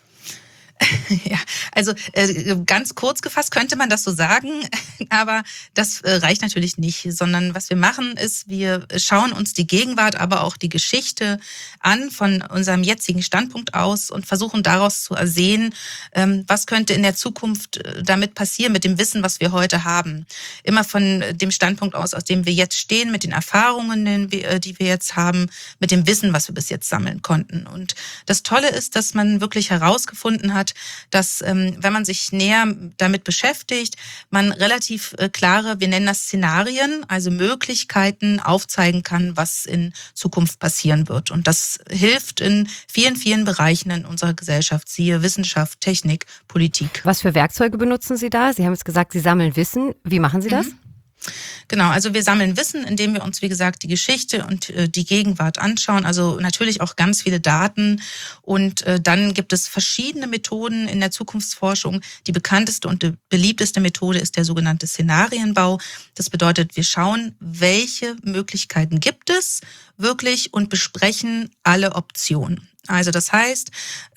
Ja, also ganz kurz gefasst könnte man das so sagen, aber das reicht natürlich nicht, sondern was wir machen ist, wir schauen uns die Gegenwart, aber auch die Geschichte an von unserem jetzigen Standpunkt aus und versuchen daraus zu ersehen, was könnte in der Zukunft damit passieren, mit dem Wissen, was wir heute haben. Immer von dem Standpunkt aus dem wir jetzt stehen, mit den Erfahrungen, die wir jetzt haben, mit dem Wissen, was wir bis jetzt sammeln konnten. Und das Tolle ist, dass man wirklich herausgefunden hat, dass, wenn man sich näher damit beschäftigt, man relativ klare, wir nennen das Szenarien, also Möglichkeiten aufzeigen kann, was in Zukunft passieren wird. Und das hilft in vielen, vielen Bereichen in unserer Gesellschaft, siehe Wissenschaft, Technik, Politik. Was für Werkzeuge benutzen Sie da? Sie haben jetzt gesagt, Sie sammeln Wissen. Wie machen Sie das? Genau, also wir sammeln Wissen, indem wir uns, wie gesagt, die Geschichte und die Gegenwart anschauen, also natürlich auch ganz viele Daten und dann gibt es verschiedene Methoden in der Zukunftsforschung. Die bekannteste und die beliebteste Methode ist der sogenannte Szenarienbau. Das bedeutet, wir schauen, welche Möglichkeiten gibt es wirklich und besprechen alle Optionen. Also das heißt,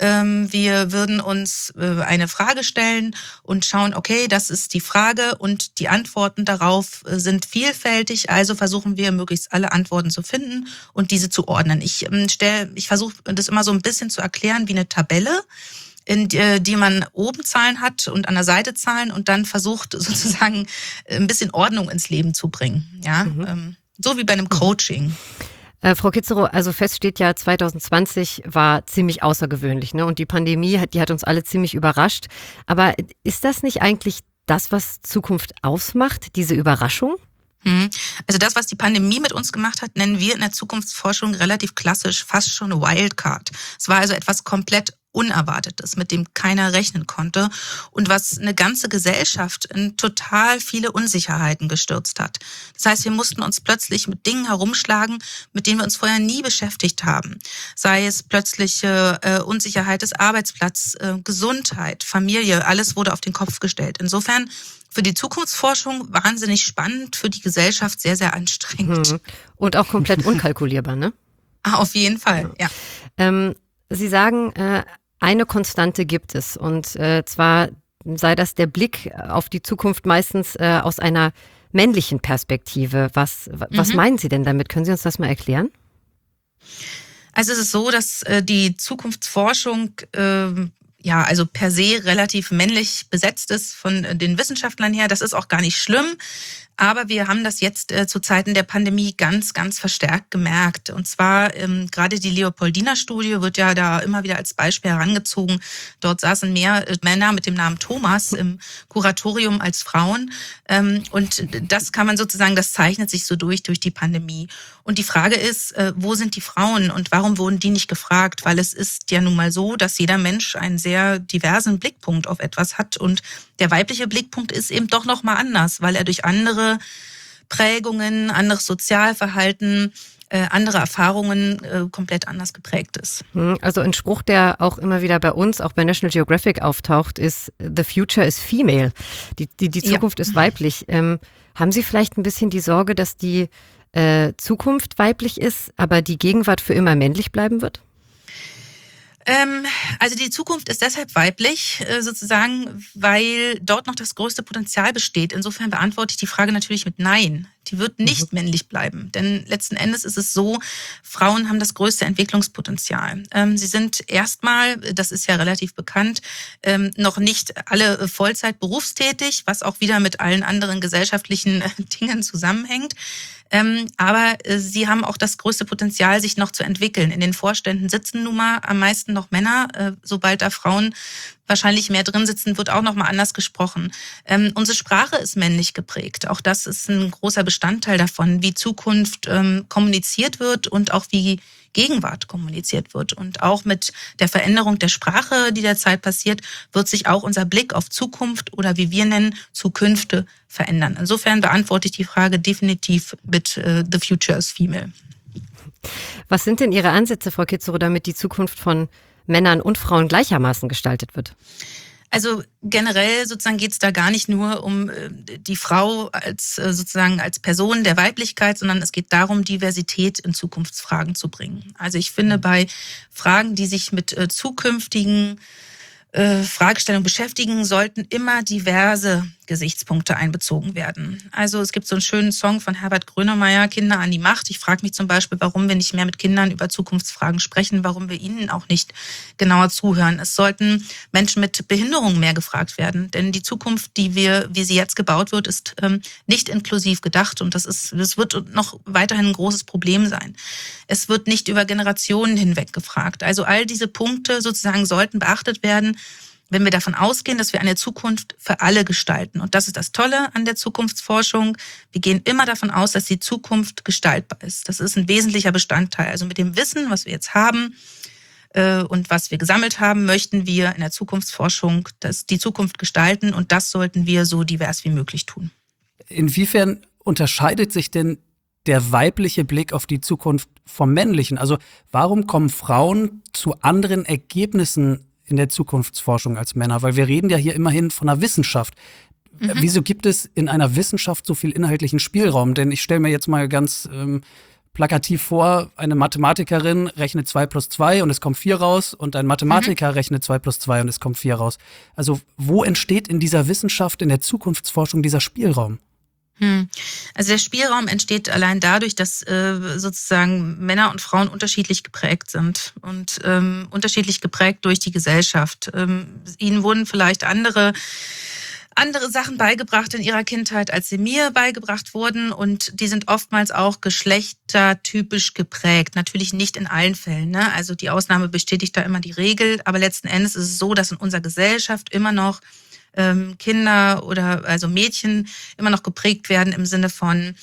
wir würden uns eine Frage stellen und schauen, okay, das ist die Frage und die Antworten darauf sind vielfältig, also versuchen wir möglichst alle Antworten zu finden und diese zu ordnen. Ich versuche das immer so ein bisschen zu erklären wie eine Tabelle. in die man oben Zahlen hat und an der Seite Zahlen und dann versucht sozusagen ein bisschen Ordnung ins Leben zu bringen. Ja, so wie bei einem Coaching. Frau Kizero, also fest steht ja, 2020 war ziemlich außergewöhnlich, ne? Und die Pandemie die hat uns alle ziemlich überrascht. Aber ist das nicht eigentlich das, was Zukunft ausmacht, diese Überraschung? Also das, was die Pandemie mit uns gemacht hat, nennen wir in der Zukunftsforschung relativ klassisch fast schon Wildcard. Es war also etwas komplett Unerwartetes, mit dem keiner rechnen konnte und was eine ganze Gesellschaft in total viele Unsicherheiten gestürzt hat. Das heißt, wir mussten uns plötzlich mit Dingen herumschlagen, mit denen wir uns vorher nie beschäftigt haben. Sei es plötzliche Unsicherheit des Arbeitsplatzes, Gesundheit, Familie, alles wurde auf den Kopf gestellt. Insofern für die Zukunftsforschung wahnsinnig spannend, für die Gesellschaft sehr, sehr anstrengend. Und auch komplett unkalkulierbar, ne? Auf jeden Fall, ja. Sie sagen, eine Konstante gibt es und zwar sei das der Blick auf die Zukunft meistens aus einer männlichen Perspektive. Was meinen Sie denn damit? Können Sie uns das mal erklären? Also es ist so, dass die Zukunftsforschung also per se relativ männlich besetzt ist von den Wissenschaftlern her. Das ist auch gar nicht schlimm. Aber wir haben das jetzt zu Zeiten der Pandemie ganz, ganz verstärkt gemerkt. Und zwar gerade die Leopoldina-Studie wird ja da immer wieder als Beispiel herangezogen. Dort saßen mehr Männer mit dem Namen Thomas im Kuratorium als Frauen. Und das kann man sozusagen, das zeichnet sich so durch die Pandemie. Und die Frage ist, wo sind die Frauen und warum wurden die nicht gefragt? Weil es ist ja nun mal so, dass jeder Mensch einen sehr diversen Blickpunkt auf etwas hat. Und der weibliche Blickpunkt ist eben doch noch mal anders, weil er durch andere Prägungen, anderes Sozialverhalten, andere Erfahrungen komplett anders geprägt ist. Also ein Spruch, der auch immer wieder bei uns, auch bei National Geographic auftaucht, ist "The future is female." Die Zukunft ist weiblich. Haben Sie vielleicht ein bisschen die Sorge, dass die Zukunft weiblich ist, aber die Gegenwart für immer männlich bleiben wird? Also die Zukunft ist deshalb weiblich, sozusagen, weil dort noch das größte Potenzial besteht. Insofern beantworte ich die Frage natürlich mit Nein. Die wird nicht männlich bleiben. Denn letzten Endes ist es so, Frauen haben das größte Entwicklungspotenzial. Sie sind erstmal, das ist ja relativ bekannt, noch nicht alle Vollzeit berufstätig, was auch wieder mit allen anderen gesellschaftlichen Dingen zusammenhängt. Aber sie haben auch das größte Potenzial, sich noch zu entwickeln. In den Vorständen sitzen nun mal am meisten noch Männer. Sobald da Frauen wahrscheinlich mehr drin sitzen, wird auch noch mal anders gesprochen. Unsere Sprache ist männlich geprägt. Auch das ist ein großer Bestandteil davon, wie Zukunft kommuniziert wird und auch wie Gegenwart kommuniziert wird. Und auch mit der Veränderung der Sprache, die derzeit passiert, wird sich auch unser Blick auf Zukunft oder wie wir nennen, Zukünfte verändern. Insofern beantworte ich die Frage definitiv mit The future is female. Was sind denn Ihre Ansätze, Frau Kizero, damit die Zukunft von Männern und Frauen gleichermaßen gestaltet wird? Also generell sozusagen geht es da gar nicht nur um die Frau als sozusagen als Person der Weiblichkeit, sondern es geht darum, Diversität in Zukunftsfragen zu bringen. Also ich finde, bei Fragen, die sich mit zukünftigen Fragestellungen beschäftigen, sollten immer diverse Gesichtspunkte einbezogen werden. Also es gibt so einen schönen Song von Herbert Grönemeyer, Kinder an die Macht. Ich frage mich zum Beispiel, warum wir nicht mehr mit Kindern über Zukunftsfragen sprechen, warum wir ihnen auch nicht genauer zuhören. Es sollten Menschen mit Behinderungen mehr gefragt werden, denn die Zukunft, wie sie jetzt gebaut wird, ist nicht inklusiv gedacht und das wird noch weiterhin ein großes Problem sein. Es wird nicht über Generationen hinweg gefragt. Also all diese Punkte sozusagen sollten beachtet werden, wenn wir davon ausgehen, dass wir eine Zukunft für alle gestalten. Und das ist das Tolle an der Zukunftsforschung. Wir gehen immer davon aus, dass die Zukunft gestaltbar ist. Das ist ein wesentlicher Bestandteil. Also mit dem Wissen, was wir jetzt haben und was wir gesammelt haben, möchten wir in der Zukunftsforschung die Zukunft gestalten. Und das sollten wir so divers wie möglich tun. Inwiefern unterscheidet sich denn der weibliche Blick auf die Zukunft vom männlichen? Also warum kommen Frauen zu anderen Ergebnissen in der Zukunftsforschung als Männer? Weil wir reden ja hier immerhin von einer Wissenschaft. Wieso gibt es in einer Wissenschaft so viel inhaltlichen Spielraum? Denn ich stelle mir jetzt mal ganz plakativ vor, eine Mathematikerin rechnet 2 plus 2 und es kommt 4 raus und ein Mathematiker rechnet 2 plus 2 und es kommt 4 raus. Also wo entsteht in dieser Wissenschaft, in der Zukunftsforschung dieser Spielraum? Also der Spielraum entsteht allein dadurch, dass sozusagen Männer und Frauen unterschiedlich geprägt sind und unterschiedlich geprägt durch die Gesellschaft. Ihnen wurden vielleicht andere Sachen beigebracht in ihrer Kindheit, als sie mir beigebracht wurden, und die sind oftmals auch geschlechtertypisch geprägt. Natürlich nicht in allen Fällen, ne? Also die Ausnahme bestätigt da immer die Regel, aber letzten Endes ist es so, dass in unserer Gesellschaft immer noch Kinder oder also Mädchen immer noch geprägt werden im Sinne von,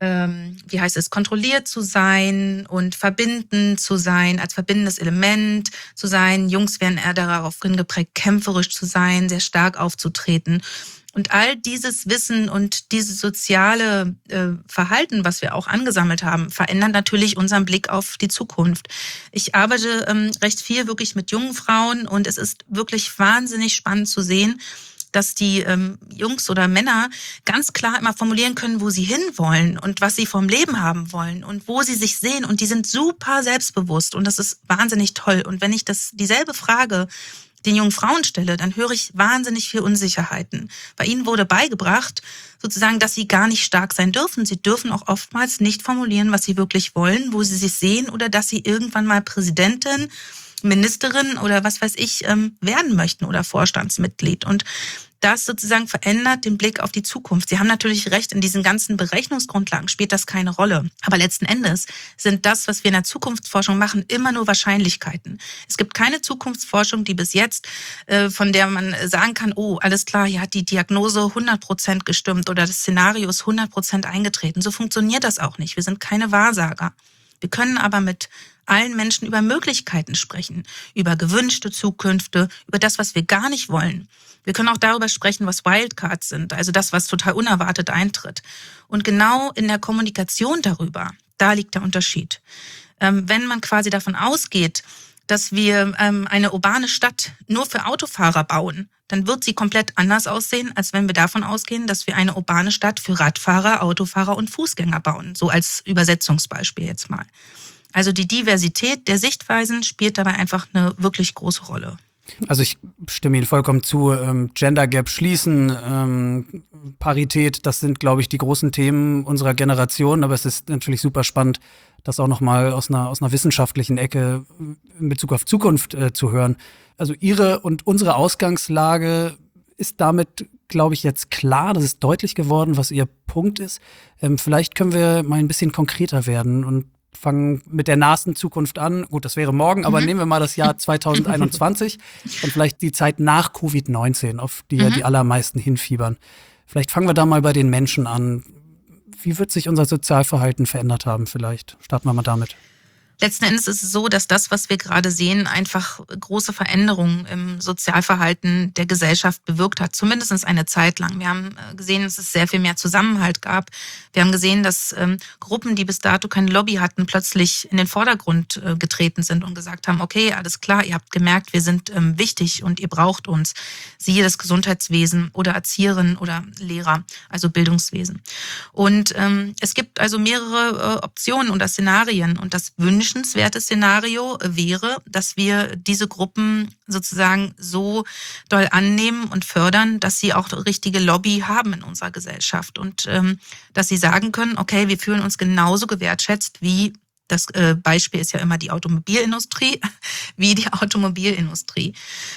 kontrolliert zu sein und verbindend zu sein, als verbindendes Element zu sein. Jungs werden eher daraufhin geprägt, kämpferisch zu sein, sehr stark aufzutreten. Und all dieses Wissen und dieses soziale Verhalten, was wir auch angesammelt haben, verändert natürlich unseren Blick auf die Zukunft. Ich arbeite recht viel wirklich mit jungen Frauen und es ist wirklich wahnsinnig spannend zu sehen, dass die Jungs oder Männer ganz klar immer formulieren können, wo sie hinwollen und was sie vom Leben haben wollen und wo sie sich sehen. Und die sind super selbstbewusst und das ist wahnsinnig toll. Und wenn ich dieselbe Frage den jungen Frauen stelle, dann höre ich wahnsinnig viel Unsicherheiten. Bei ihnen wurde beigebracht, sozusagen, dass sie gar nicht stark sein dürfen. Sie dürfen auch oftmals nicht formulieren, was sie wirklich wollen, wo sie sich sehen oder dass sie irgendwann mal Präsidentin, Ministerin oder was weiß ich werden möchten oder Vorstandsmitglied. Und das sozusagen verändert den Blick auf die Zukunft. Sie haben natürlich recht, in diesen ganzen Berechnungsgrundlagen spielt das keine Rolle. Aber letzten Endes sind das, was wir in der Zukunftsforschung machen, immer nur Wahrscheinlichkeiten. Es gibt keine Zukunftsforschung, die bis jetzt, von der man sagen kann, oh, alles klar, hier hat die Diagnose 100% gestimmt oder das Szenario ist 100% eingetreten. So funktioniert das auch nicht. Wir sind keine Wahrsager. Wir können aber mit allen Menschen über Möglichkeiten sprechen, über gewünschte Zukünfte, über das, was wir gar nicht wollen. Wir können auch darüber sprechen, was Wildcards sind, also das, was total unerwartet eintritt. Und genau in der Kommunikation darüber, da liegt der Unterschied. Wenn man quasi davon ausgeht, dass wir eine urbane Stadt nur für Autofahrer bauen, dann wird sie komplett anders aussehen, als wenn wir davon ausgehen, dass wir eine urbane Stadt für Radfahrer, Autofahrer und Fußgänger bauen. So als Übersetzungsbeispiel jetzt mal. Also die Diversität der Sichtweisen spielt dabei einfach eine wirklich große Rolle. Also ich stimme Ihnen vollkommen zu. Gender Gap schließen, Parität, das sind, glaube ich, die großen Themen unserer Generation. Aber es ist natürlich super spannend, das auch nochmal aus einer wissenschaftlichen Ecke in Bezug auf Zukunft zu hören. Also Ihre und unsere Ausgangslage ist damit, glaube ich, jetzt klar. Das ist deutlich geworden, was Ihr Punkt ist. Vielleicht können wir mal ein bisschen konkreter werden und fangen mit der nahesten Zukunft an. Gut, das wäre morgen, aber nehmen wir mal das Jahr 2021 und vielleicht die Zeit nach Covid-19, auf die ja die allermeisten hinfiebern. Vielleicht fangen wir da mal bei den Menschen an. Wie wird sich unser Sozialverhalten verändert haben vielleicht? Starten wir mal damit. Letzten Endes ist es so, dass das, was wir gerade sehen, einfach große Veränderungen im Sozialverhalten der Gesellschaft bewirkt hat. Zumindest eine Zeit lang. Wir haben gesehen, dass es sehr viel mehr Zusammenhalt gab. Wir haben gesehen, dass Gruppen, die bis dato keine Lobby hatten, plötzlich in den Vordergrund getreten sind und gesagt haben, okay, alles klar, ihr habt gemerkt, wir sind wichtig und ihr braucht uns. Siehe das Gesundheitswesen oder Erzieherinnen oder Lehrer, also Bildungswesen. Und es gibt also mehrere Optionen oder Szenarien und das wünschenswerte Szenario wäre, dass wir diese Gruppen sozusagen so doll annehmen und fördern, dass sie auch richtige Lobby haben in unserer Gesellschaft und dass sie sagen können, okay, wir fühlen uns genauso gewertschätzt wie, das Beispiel ist ja immer die Automobilindustrie, wie die Automobilindustrie.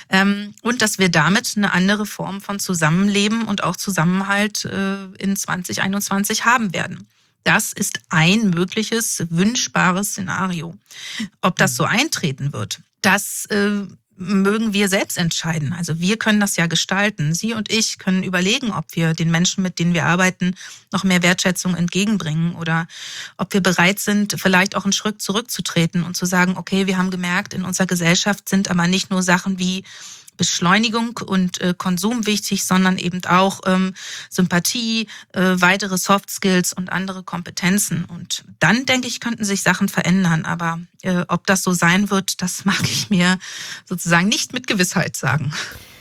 Und dass wir damit eine andere Form von Zusammenleben und auch Zusammenhalt in 2021 haben werden. Das ist ein mögliches, wünschbares Szenario. Ob das so eintreten wird, das mögen wir selbst entscheiden. Also wir können das ja gestalten. Sie und ich können überlegen, ob wir den Menschen, mit denen wir arbeiten, noch mehr Wertschätzung entgegenbringen oder ob wir bereit sind, vielleicht auch einen Schritt zurückzutreten und zu sagen, okay, wir haben gemerkt, in unserer Gesellschaft sind aber nicht nur Sachen wie Beschleunigung und Konsum wichtig, sondern eben auch Sympathie, weitere Soft Skills und andere Kompetenzen. Und dann, denke ich, könnten sich Sachen verändern. Aber ob das so sein wird, das mag ich mir sozusagen nicht mit Gewissheit sagen.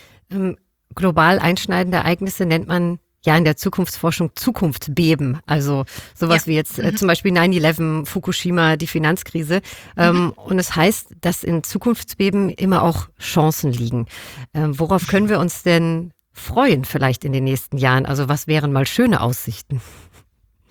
Global einschneidende Ereignisse nennt man ja in der Zukunftsforschung Zukunftsbeben. Also sowas wie jetzt zum Beispiel 9/11, Fukushima, die Finanzkrise. Und es heißt, dass in Zukunftsbeben immer auch Chancen liegen. Worauf können wir uns denn freuen vielleicht in den nächsten Jahren? Also was wären mal schöne Aussichten?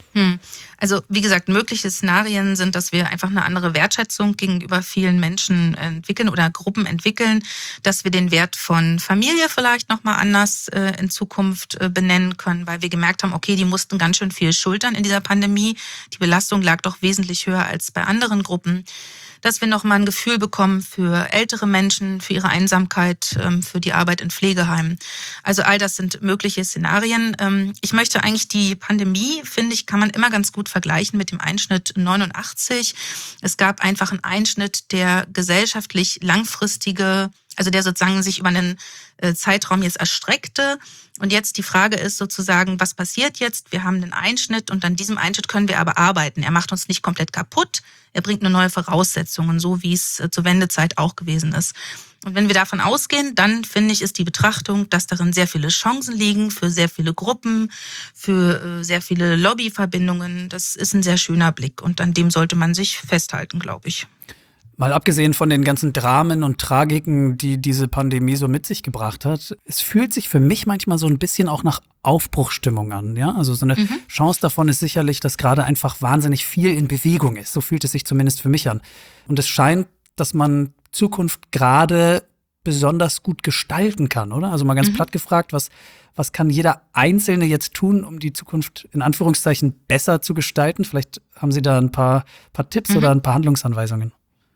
Also wie gesagt, mögliche Szenarien sind, dass wir einfach eine andere Wertschätzung gegenüber vielen Menschen entwickeln oder Gruppen entwickeln, dass wir den Wert von Familie vielleicht nochmal anders in Zukunft benennen können, weil wir gemerkt haben, okay, die mussten ganz schön viel schultern in dieser Pandemie. Die Belastung lag doch wesentlich höher als bei anderen Gruppen. Dass wir nochmal ein Gefühl bekommen für ältere Menschen, für ihre Einsamkeit, für die Arbeit in Pflegeheimen. Also all das sind mögliche Szenarien. Ich möchte eigentlich die Pandemie, finde ich, kann man immer ganz gut vergleichen mit dem Einschnitt 89. Es gab einfach einen Einschnitt, der gesellschaftlich langfristige, also der sozusagen sich über einen Zeitraum jetzt erstreckte. Und jetzt die Frage ist sozusagen, was passiert jetzt? Wir haben einen Einschnitt und an diesem Einschnitt können wir aber arbeiten. Er macht uns nicht komplett kaputt, er bringt eine neue Voraussetzungen, so wie es zur Wendezeit auch gewesen ist. Und wenn wir davon ausgehen, dann finde ich, ist die Betrachtung, dass darin sehr viele Chancen liegen für sehr viele Gruppen, für sehr viele Lobbyverbindungen. Das ist ein sehr schöner Blick und an dem sollte man sich festhalten, glaube ich. Mal abgesehen von den ganzen Dramen und Tragiken, die diese Pandemie so mit sich gebracht hat, es fühlt sich für mich manchmal so ein bisschen auch nach Aufbruchsstimmung an. Ja? Also so eine Chance davon ist sicherlich, dass gerade einfach wahnsinnig viel in Bewegung ist. So fühlt es sich zumindest für mich an. Und es scheint, dass man Zukunft gerade besonders gut gestalten kann, oder? Also mal ganz platt gefragt, was kann jeder Einzelne jetzt tun, um die Zukunft in Anführungszeichen besser zu gestalten? Vielleicht haben Sie da ein paar Tipps oder ein paar Handlungsanweisungen.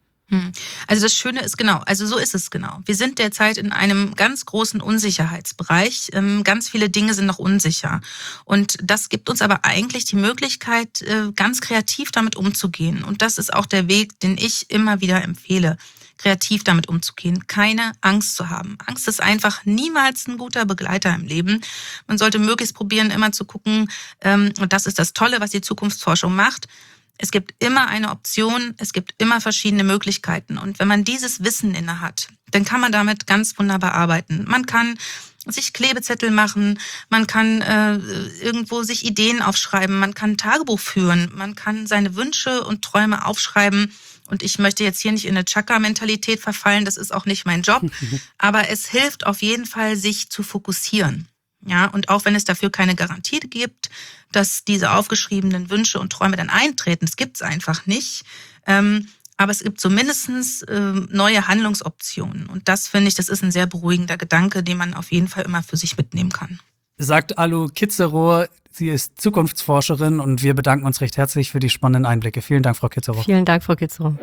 Also das Schöne ist genau, also so ist es genau. Wir sind derzeit in einem ganz großen Unsicherheitsbereich. Ganz viele Dinge sind noch unsicher. Und das gibt uns aber eigentlich die Möglichkeit, ganz kreativ damit umzugehen. Und das ist auch der Weg, den ich immer wieder empfehle, kreativ damit umzugehen, keine Angst zu haben. Angst ist einfach niemals ein guter Begleiter im Leben. Man sollte möglichst probieren, immer zu gucken, und das ist das Tolle, was die Zukunftsforschung macht, es gibt immer eine Option, es gibt immer verschiedene Möglichkeiten. Und wenn man dieses Wissen inne hat, dann kann man damit ganz wunderbar arbeiten. Man kann sich Klebezettel machen, man kann irgendwo sich Ideen aufschreiben, man kann ein Tagebuch führen, man kann seine Wünsche und Träume aufschreiben. Und ich möchte jetzt hier nicht in eine Chakra-Mentalität verfallen, das ist auch nicht mein Job. Aber es hilft auf jeden Fall, sich zu fokussieren. Ja, und auch wenn es dafür keine Garantie gibt, dass diese aufgeschriebenen Wünsche und Träume dann eintreten, das gibt's einfach nicht. Aber es gibt zumindest neue Handlungsoptionen. Und das finde ich, das ist ein sehr beruhigender Gedanke, den man auf jeden Fall immer für sich mitnehmen kann. Sagt Alu Kitzerow, sie ist Zukunftsforscherin und wir bedanken uns recht herzlich für die spannenden Einblicke. Vielen Dank, Frau Kitzerow. Vielen Dank, Frau Kitzerow.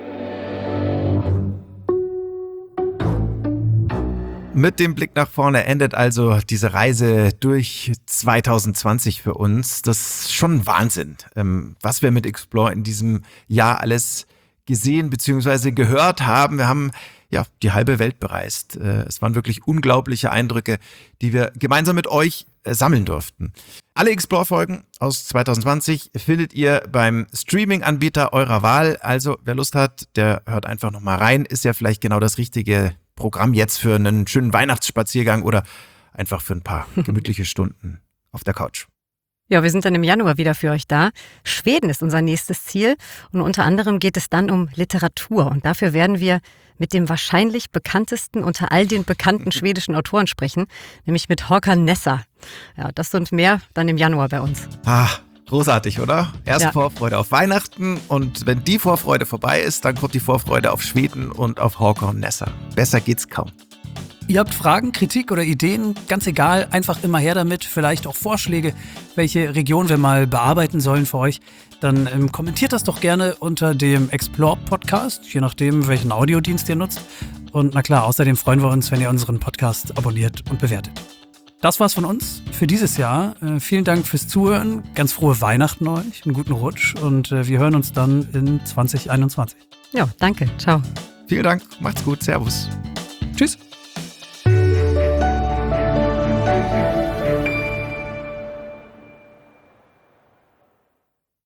Mit dem Blick nach vorne endet also diese Reise durch 2020 für uns. Das ist schon Wahnsinn, was wir mit Explore in diesem Jahr alles gesehen bzw. gehört haben. Wir haben ja die halbe Welt bereist. Es waren wirklich unglaubliche Eindrücke, die wir gemeinsam mit euch sammeln durften. Alle Explore-Folgen aus 2020 findet ihr beim Streaming-Anbieter eurer Wahl. Also wer Lust hat, der hört einfach nochmal rein. Ist ja vielleicht genau das richtige Programm jetzt für einen schönen Weihnachtsspaziergang oder einfach für ein paar gemütliche Stunden auf der Couch. Ja, wir sind dann im Januar wieder für euch da. Schweden ist unser nächstes Ziel und unter anderem geht es dann um Literatur und dafür werden wir mit dem wahrscheinlich bekanntesten unter all den bekannten schwedischen Autoren sprechen, nämlich mit Håkan Nesser. Ja, das und mehr dann im Januar bei uns. Großartig, oder? Erst Ja. Vorfreude auf Weihnachten und wenn die Vorfreude vorbei ist, dann kommt die Vorfreude auf Schweden und auf Håkan Nesser. Besser geht's kaum. Ihr habt Fragen, Kritik oder Ideen, ganz egal, einfach immer her damit, vielleicht auch Vorschläge, welche Region wir mal bearbeiten sollen für euch, dann kommentiert das doch gerne unter dem Explore-Podcast, je nachdem, welchen Audiodienst ihr nutzt. Und na klar, außerdem freuen wir uns, wenn ihr unseren Podcast abonniert und bewertet. Das war's von uns für dieses Jahr. Vielen Dank fürs Zuhören, ganz frohe Weihnachten euch, einen guten Rutsch und wir hören uns dann in 2021. Ja, danke. Ciao. Vielen Dank, macht's gut, servus. Tschüss.